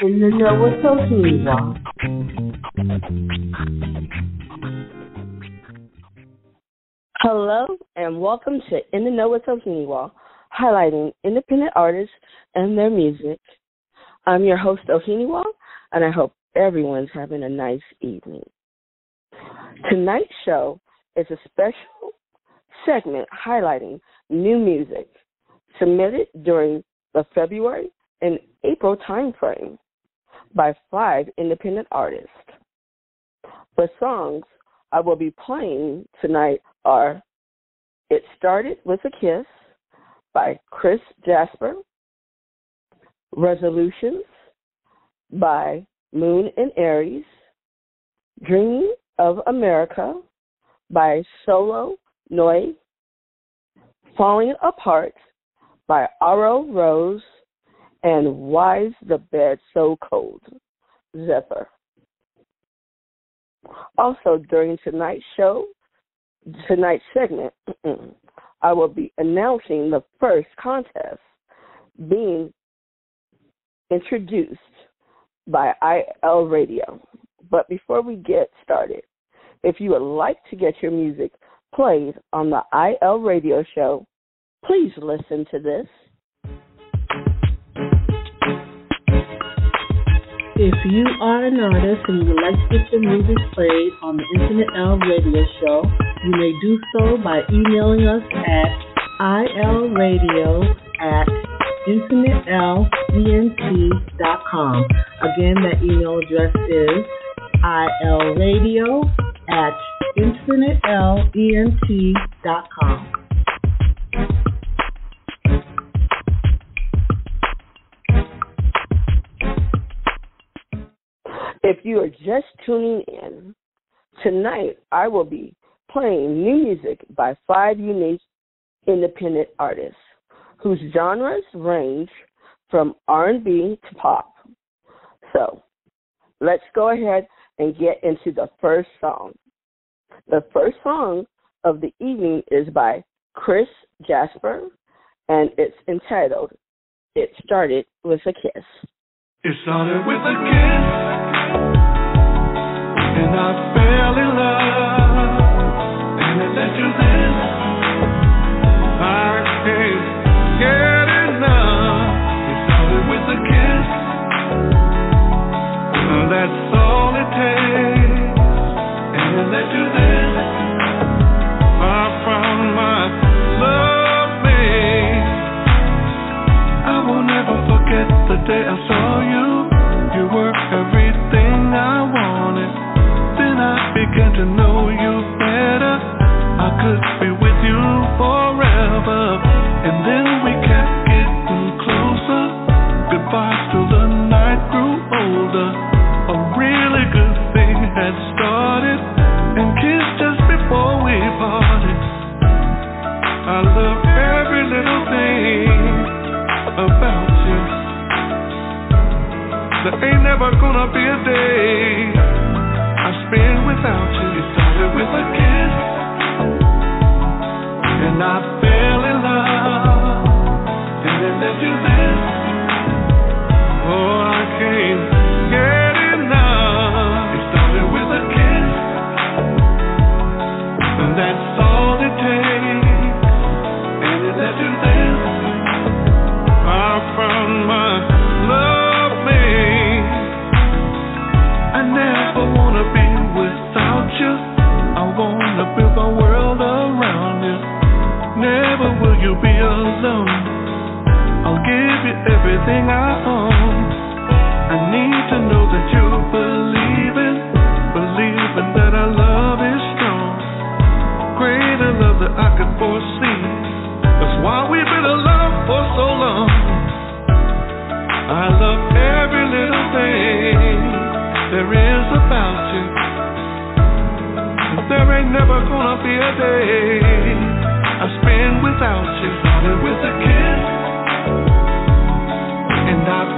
in the know with Ohinewa. Hello and welcome to In the Know with Ohinewa, highlighting independent artists and their music. I'm your host Ohinewa, and I hope everyone's having a nice evening. Tonight's show is a special segment highlighting new music submitted during the February and April timeframe by 5 independent artists. The songs I will be playing tonight are It Started With a Kiss by Chris Jasper, Resolutions by Moon and Aries, Dreaming of America by Solo Noi, Falling Apart by Aro Rose, and Why's the Bed So Cold, Zephyr. Also, during tonight's segment, I will be announcing the first contest being introduced by IL Radio. But before we get started, if you would like to get your music played on the IL Radio show, please listen to this. If you are an artist and you would like to get your music played on the Infinite L Radio Show, you may do so by emailing us at ilradio@infinitelent.com. Again, that email address is ilradio@infinitelent.com. If you are just tuning in, tonight I will be playing new music by 5 unique independent artists whose genres range from R&B to pop. So, let's go ahead and get into the first song. The first song of the evening is by Chris Jasper, and it's entitled, It Started With a Kiss. It started with a kiss, and I fell in love, and it led to this. I can't get enough. It started with a kiss, and that's all it takes, and it led to this. I found my love mate. I will never forget the day I saw you. You were everything I wanted. Then I began to know you better. I could be with you forever. And then we kept getting closer. Goodbye till the night grew older. A really good thing had started, and kissed just before we parted. I love every little thing about you. There ain't never gonna be a day I spend without you. It started with a kiss, and I fell in love, and it led to this. Oh, I can't get enough. It started with a kiss, and that's all it takes, and it led to this. I found my love mate. I never wanna be without you. I wanna build my world around you. Never will you be alone. I'll give you everything I own. I need to know that you believe that our love is strong. Greater love that I could foresee. That's why we've been alone for so long. I love every little thing there is about you. And there ain't never gonna be a day I spend without you. Started with a kiss, and I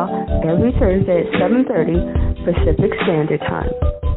Law every Thursday at 7:30 Pacific Standard Time.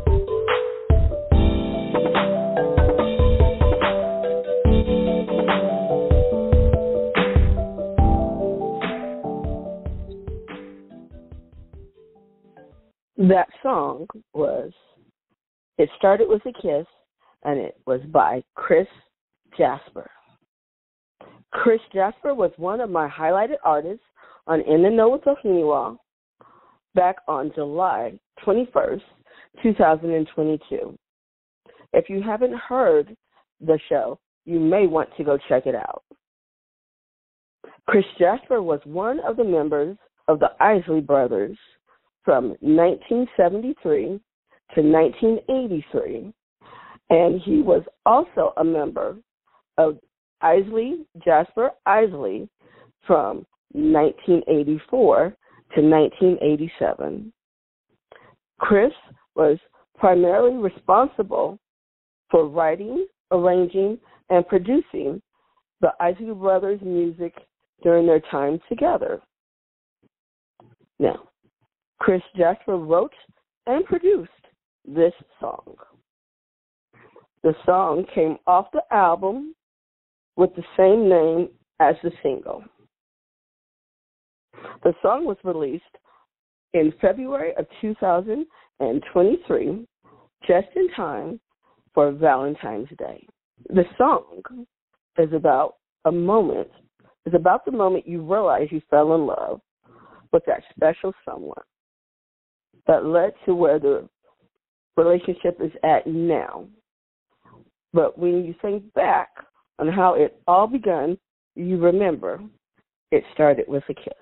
That song was It Started With a Kiss, and it was by Chris Jasper. Chris Jasper was one of my highlighted artists on In the Know with Ohiniwa back on July 21st, 2022. If you haven't heard the show, you may want to go check it out. Chris Jasper was one of the members of the Isley Brothers from 1973 to 1983, and he was also a member of Jasper Isley from 1984 to 1987. Chris was primarily responsible for writing, arranging, and producing the Isley Brothers' music during their time together. Now, Chris Jasper wrote and produced this song. The song came off the album with the same name as the single. The song was released in February of 2023, just in time for Valentine's Day. The song is about the moment you realize you fell in love with that special someone that led to where the relationship is at now. But when you think back on how it all began, you remember it started with a kiss.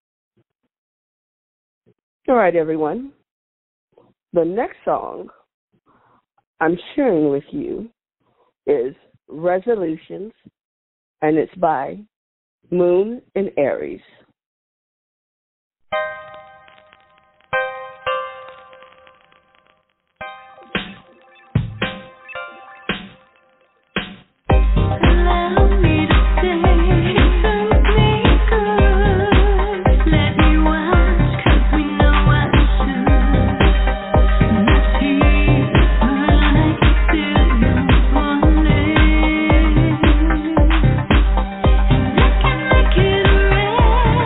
All right, everyone. The next song I'm sharing with you is Resolutions, and it's by Moon and Aries. Make it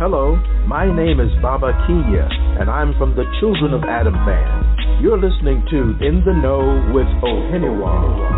Hello, my name is Baba Kenya, and I'm from the Children of Adam band. You're listening to In the Know with Oheniwa.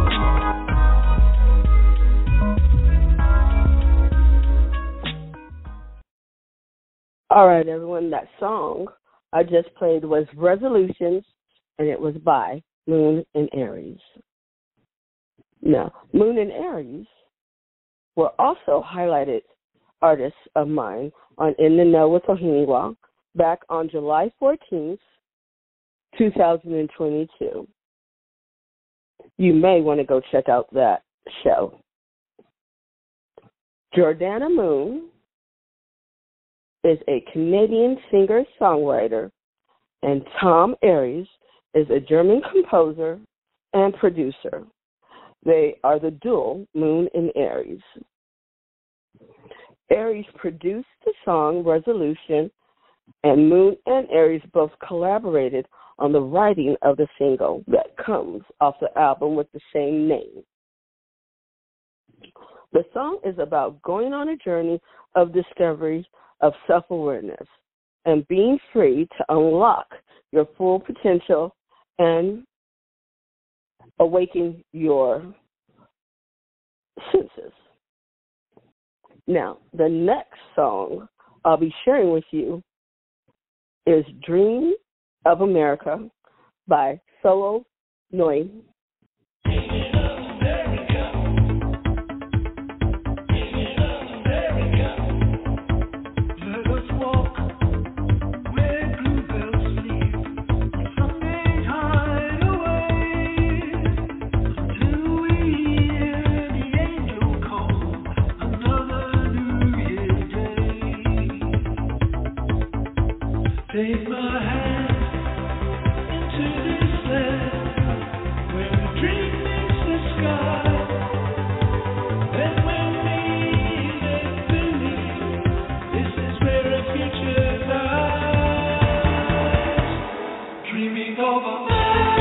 All right, everyone, that song I just played was Resolutions, and it was by Moon and Aries. Now, Moon and Aries were also highlighted artists of mine on In the Know with Oheniwa back on July 14th, 2022. You may want to go check out that show. Jordana Moon is a Canadian singer-songwriter, and Tom Aries is a German composer and producer. They are the duo Moon and Aries. Aries produced the song Resolution, and Moon and Aries both collaborated on the writing of the single that comes off the album with the same name. The song is about going on a journey of discovery of self-awareness and being free to unlock your full potential and awaken your senses. Now, the next song I'll be sharing with you is Dream of America by Solo Noi. Take my hand into this land where the dream meets the sky, and when we make believe, this is where a future lies. Dreaming of America.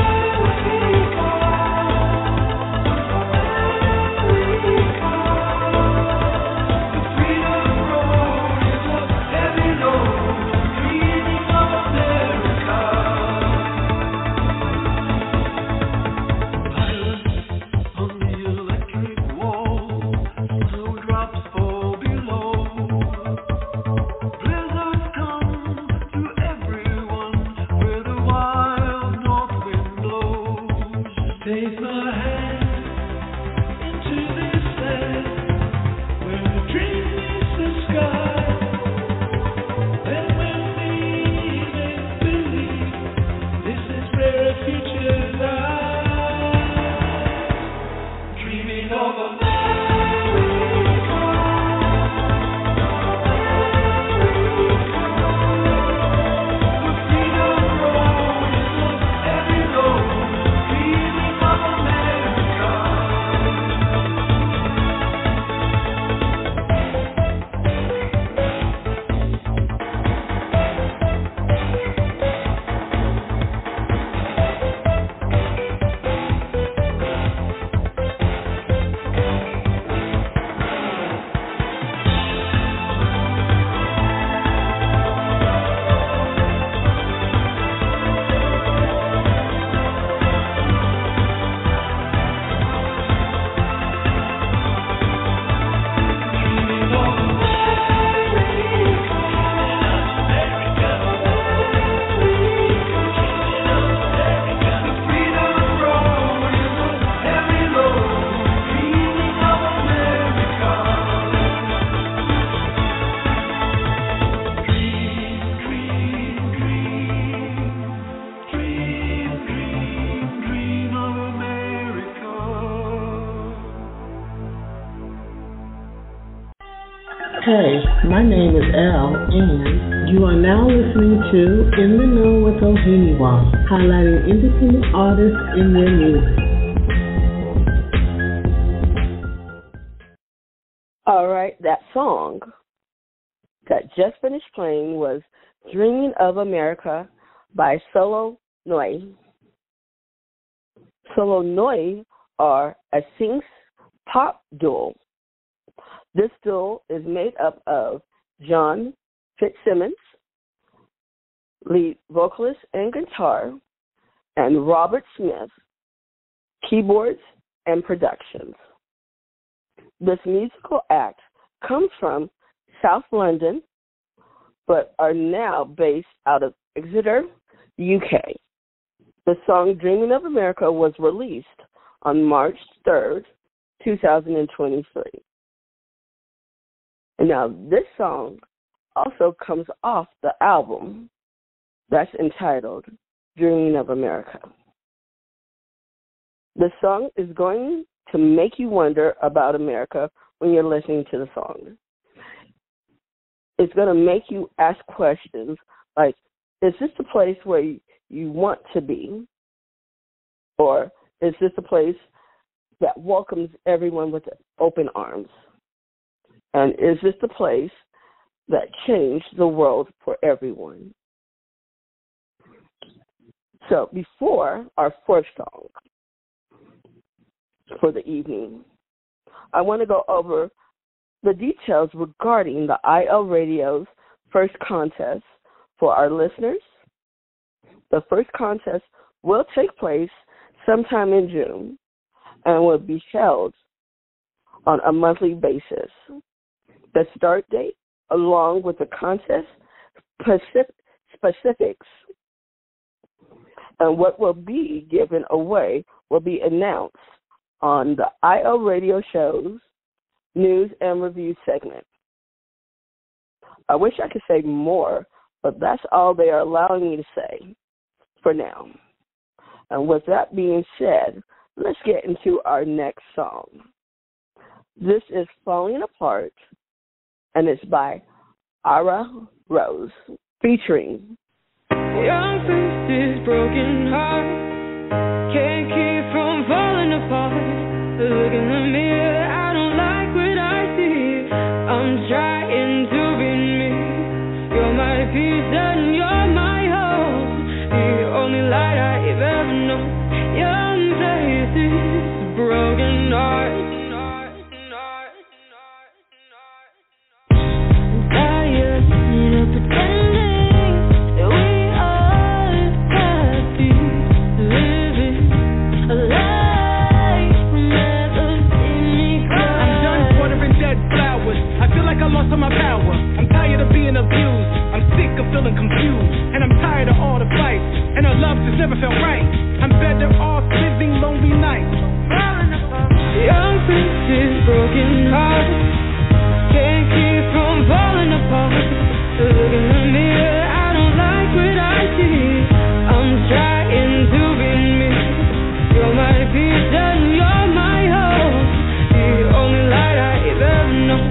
Hey, my name is Elle, and you are now listening to In the Know with Oheniwa, highlighting independent artists in their music. All right, that song that just finished playing was Dreaming of America by Solo Noi. Solo Noi are a synth pop duo. This duo is made up of John Fitzsimmons, lead vocalist and guitar, and Robert Smith, keyboards and productions. This musical act comes from South London, but are now based out of Exeter, UK. The song Dreaming of America was released on March 3rd, 2023. And now this song also comes off the album that's entitled Dreaming of America. The song is going to make you wonder about America when you're listening to the song. It's going to make you ask questions like, is this the place where you want to be? Or is this a place that welcomes everyone with open arms? And is this the place that changed the world for everyone? So before our fourth song for the evening, I want to go over the details regarding the IL Radio's first contest for our listeners. The first contest will take place sometime in June and will be held on a monthly basis. The start date, along with the contest specifics and what will be given away, will be announced on the IL Radio Show's News and Review segment. I wish I could say more, but that's all they are allowing me to say for now. And with that being said, let's get into our next song. This is Falling Apart, and it's by Ara Rose, featuring Young faces, broken heart, can't keep from falling apart. Look in the mirror, I don't like what I see. I'm trying to be me. You're my peace and you're my hope, the only light I've ever known. Young faces, broken heart. I lost all my power. I'm tired of being abused. I'm sick of feeling confused. And I'm tired of all the fights. And our love just never felt right. I'm better off living lonely nights. Young faces, broken hearts, can't keep from falling apart. Look in the mirror, I don't like what I see. I'm trying to be me. You're my peace and you're my hope, the only light I've ever known.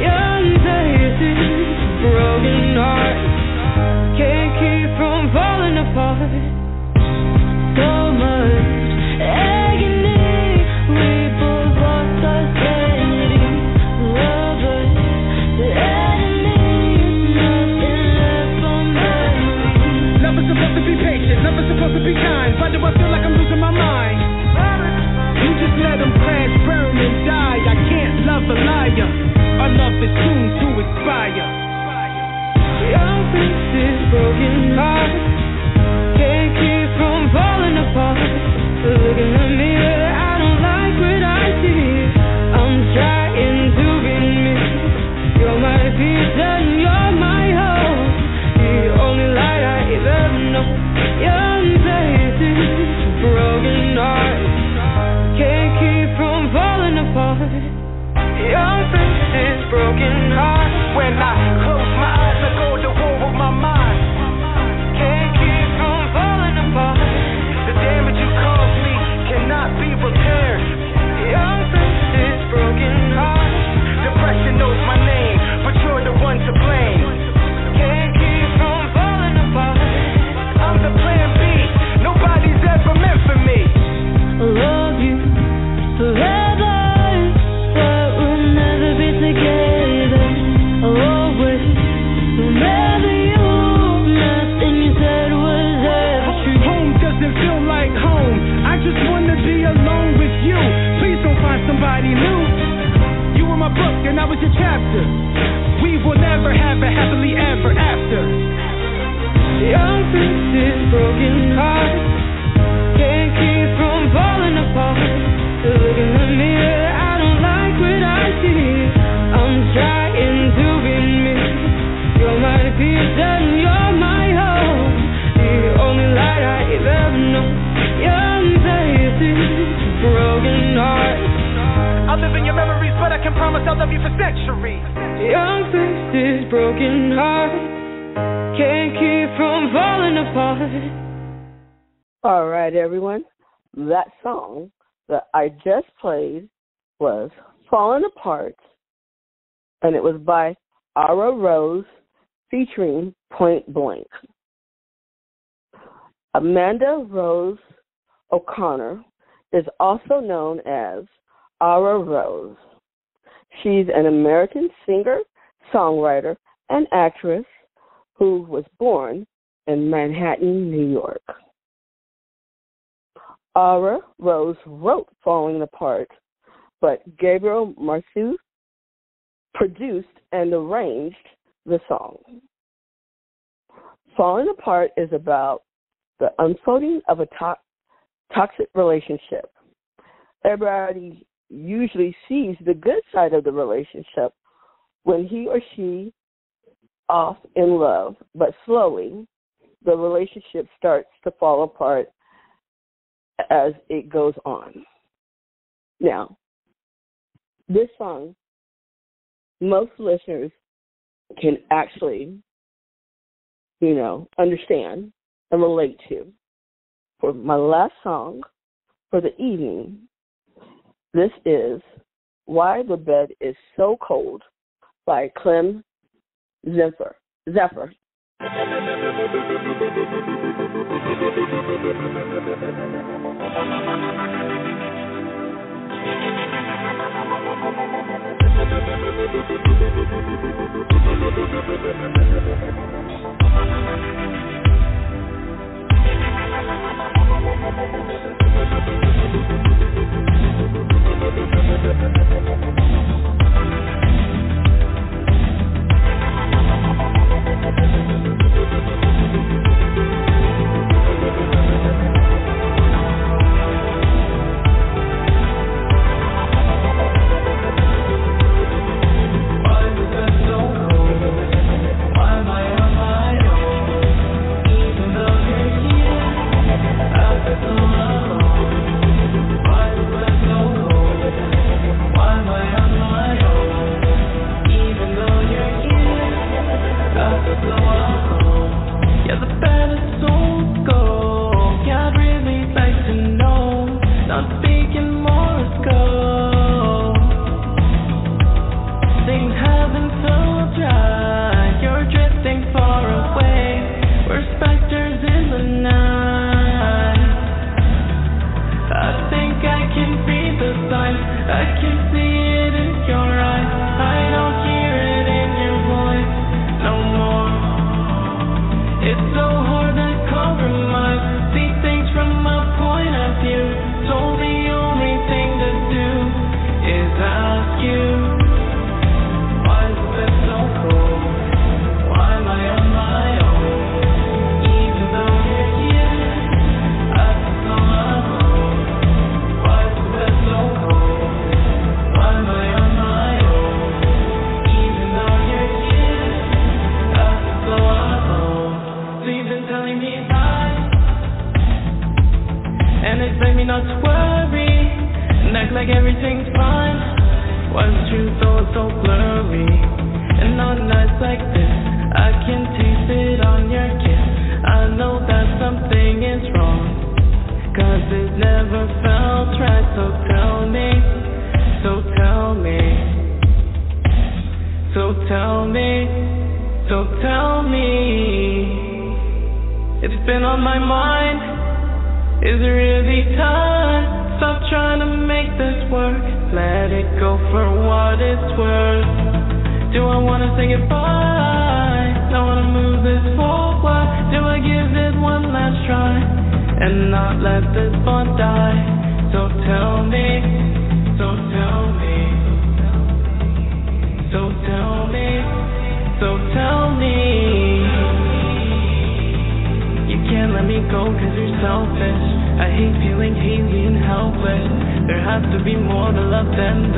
Broken heart, can't keep from falling apart. So much agony, we both lost our sanity. Lovers, the enemies, nothing left for memory. Never supposed to be patient, never supposed to be kind. Why do I feel like I'm losing my mind? You just let them crash, burn, and die. I can't love a liar. Our love is soon to expire. Young faces, broken hearts, can't keep from falling apart. Look in the mirror, I don't like what I see. I'm trying to be me. You're my peace and you're my hope, the only light I've ever known. Young faces, broken hearts, can't keep from falling apart. Young faces, broken hearts. When I close my eyes, I go to war with my mind. Can't keep from falling apart. The damage you caused me cannot be repaired. Young faces, broken hearts. Depression knows my name, but you're the one to blame. Can't keep from falling apart. I'm the plan B. Nobody's ever meant for me. I love you forever, but we'll never be together. Always, remember you. Nothing you said was ever true. Home doesn't feel like home. I just wanna be alone with you. Please don't find somebody new. You were my book and I was your chapter. We will never have a happily ever after. peace and you're my hope. The only light I've ever known. Young faces, broken hearts. I'll live in your memories, but I can promise I'll love you for centuries. Young faces, broken hearts. Can't keep from falling apart. All right, everyone. That song that I just played was Falling Apart, and it was by Ara Rose featuring Point Blank. Amanda Rose O'Connor is also known as Ara Rose. She's an American singer, songwriter, and actress who was born in Manhattan, New York. Ara Rose wrote Falling Apart, but Gabriel Marceau produced and arranged the song. Falling Apart is about the unfolding of a toxic relationship. Everybody usually sees the good side of the relationship when he or she off in love, but slowly the relationship starts to fall apart as it goes on. Now, this song, most listeners can actually, understand and relate to. For my last song for the evening, this is Why the Bed Is So Cold by Clem Zephyr.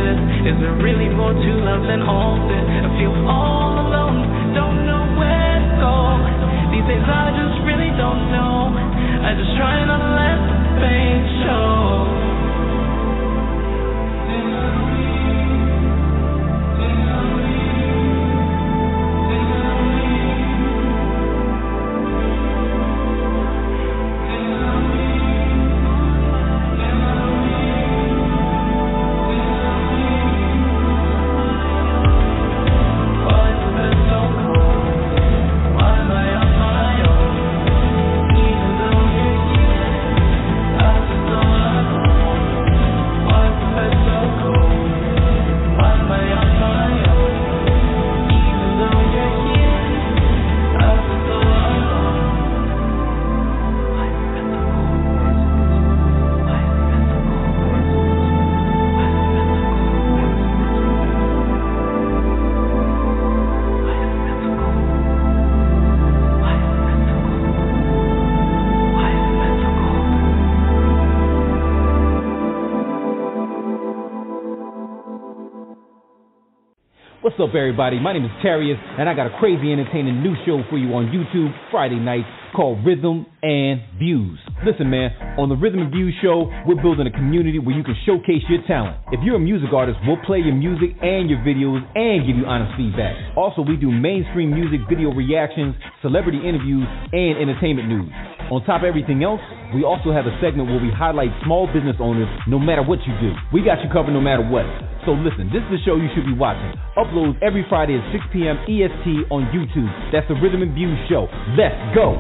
Is there really more to love than all this? I feel all alone, don't know where to What's up, everybody? My name is Terrius, and I got a crazy entertaining new show for you on YouTube Friday nights called Rhythm and Views. Listen, man, on the Rhythm and Views show, we're building a community where you can showcase your talent. If you're a music artist, we'll play your music and your videos and give you honest feedback. Also, we do mainstream music video reactions, celebrity interviews, and entertainment news. On top of everything else, we also have a segment where we highlight small business owners no matter what you do. We got you covered no matter what. So listen, this is the show you should be watching. Uploads every Friday at 6 p.m. EST on YouTube. That's the Rhythm and Views show. Let's go.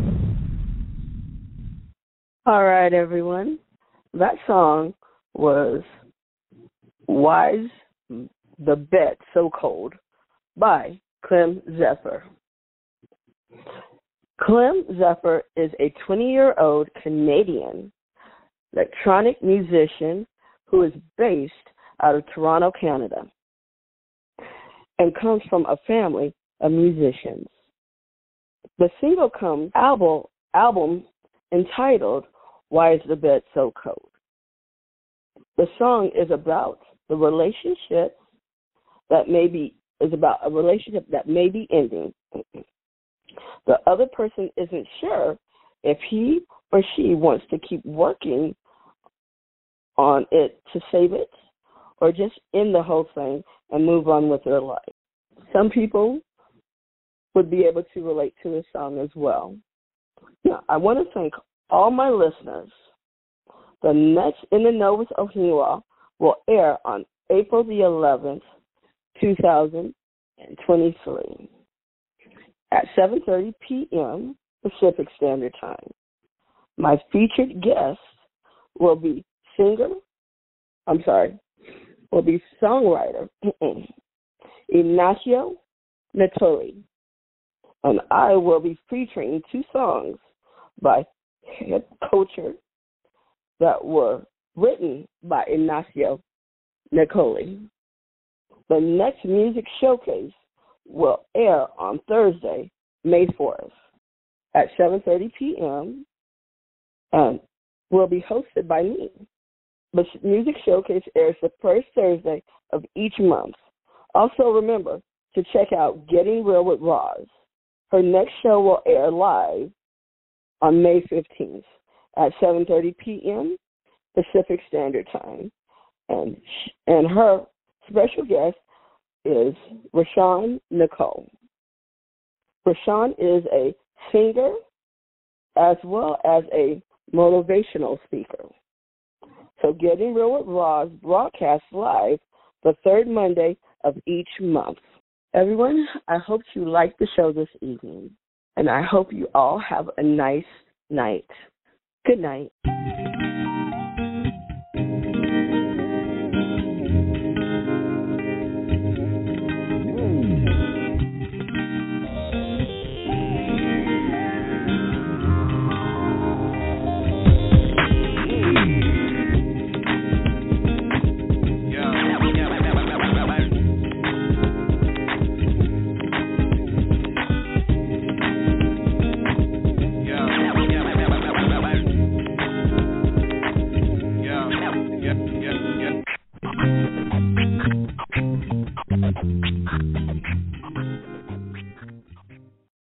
All right, everyone. That song was Why's the Bed So Cold by Clem Zephyr. Clem Zephyr is a 20-year-old Canadian electronic musician who is based out of Toronto, Canada, and comes from a family of musicians. The single comes album entitled Why is the Bed So Cold? The song is about the relationship that about a relationship that may be ending. The other person isn't sure if he or she wants to keep working on it to save it or just end the whole thing and move on with their life. Some people would be able to relate to this song as well. Now, I want to thank all my listeners. The next In the Know with Ohiniwa will air on April the 11th, 2023 at 7:30 p.m. Pacific Standard Time. My featured guest will be songwriter Ignacio Natoli, and I will be featuring 2 songs by Head Culture that were written by Ignacio Natoli. The next music showcase will air on Thursday, May 4th at 7:30 p.m. and will be hosted by me. The music showcase airs the first Thursday of each month. Also remember to check out Getting Real with Roz. Her next show will air live on May 15th at 7:30 p.m. Pacific Standard Time. And her special guest is Rashawn Nicole. Rashawn is a singer as well as a motivational speaker. So Getting Real with Roz broadcasts live the third Monday of each month. Everyone, I hope you liked the show this evening, and I hope you all have a nice night. Good night.